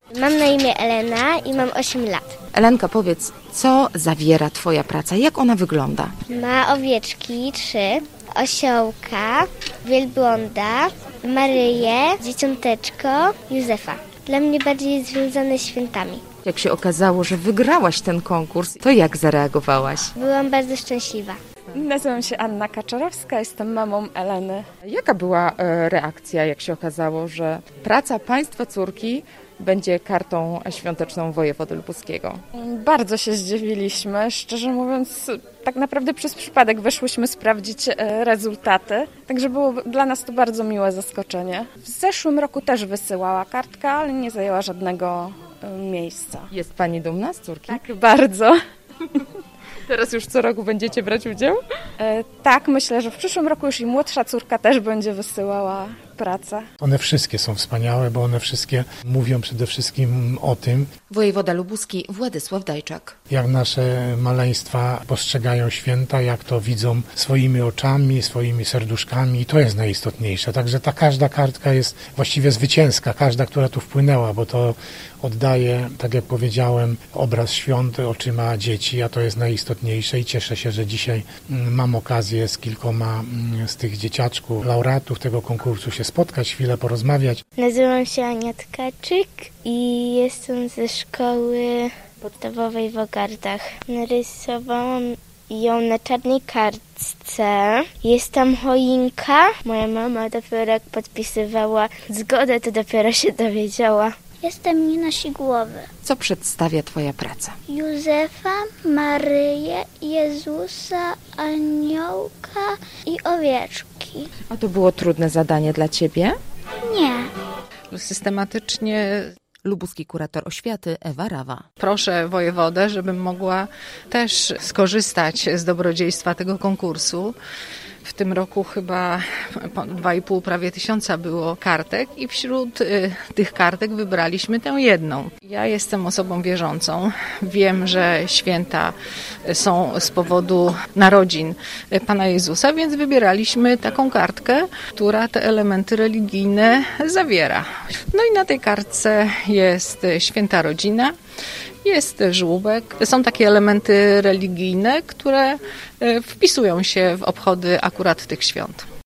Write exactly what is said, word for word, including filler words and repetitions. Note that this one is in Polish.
Mam na imię Elena i mam osiem lat. Elenka, powiedz, co zawiera twoja praca? Jak ona wygląda? Ma owieczki, trzy, osiołka, wielbłąda, Maryję, dzieciąteczko, Józefa. Dla mnie bardziej jest związane z świętami. Jak się okazało, że wygrałaś ten konkurs, to jak zareagowałaś? Byłam bardzo szczęśliwa. Nazywam się Anna Kaczorowska, jestem mamą Eleny. Jaka była e, reakcja, jak się okazało, że praca państwa córki będzie kartą świąteczną wojewody lubuskiego? Bardzo się zdziwiliśmy, szczerze mówiąc, tak naprawdę przez przypadek weszłyśmy sprawdzić rezultaty, także było dla nas to bardzo miłe zaskoczenie. W zeszłym roku też wysyłała kartkę, ale nie zajęła żadnego miejsca. Jest pani dumna z córki? Tak, bardzo. Teraz już co roku będziecie brać udział? E, tak, myślę, że w przyszłym roku już i młodsza córka też będzie wysyłała pracę. One wszystkie są wspaniałe, bo one wszystkie mówią przede wszystkim o tym, Wojewoda lubuski Władysław Dajczak. jak nasze maleństwa postrzegają święta, jak to widzą swoimi oczami, swoimi serduszkami i to jest najistotniejsze. Także ta każda kartka jest właściwie zwycięska, każda, która tu wpłynęła, bo to oddaje, tak jak powiedziałem, obraz świąt oczyma dzieci, a to jest najistotniejsze i cieszę się, że dzisiaj mam okazję z kilkoma z tych dzieciaczków, laureatów tego konkursu się spotkać, chwilę porozmawiać. Nazywam się Ania Tkaczyk i jestem ze szkoły podstawowej w Ogardach. Narysowałam ją na czarnej kartce. Jest tam choinka. Moja mama dopiero jak podpisywała zgodę, to dopiero się dowiedziała. Jestem Nina Sigłowy. Co przedstawia twoja praca? Józefa, Maryję, Jezusa, Aniołka i owieczki. A to było trudne zadanie dla ciebie? Nie. Systematycznie Lubuski kurator oświaty Ewa Rawa. proszę wojewodę, żebym mogła też skorzystać z dobrodziejstwa tego konkursu. W tym roku chyba dwa i pół prawie tysiąca było kartek i wśród y, tych kartek wybraliśmy tę jedną. Ja jestem osobą wierzącą. Wiem, że święta są z powodu narodzin Pana Jezusa, więc wybieraliśmy taką kartkę, która te elementy religijne zawiera. No i na tej kartce jest święta rodzina. Jest żłóbek. Są takie elementy religijne, które wpisują się w obchody akurat tych świąt.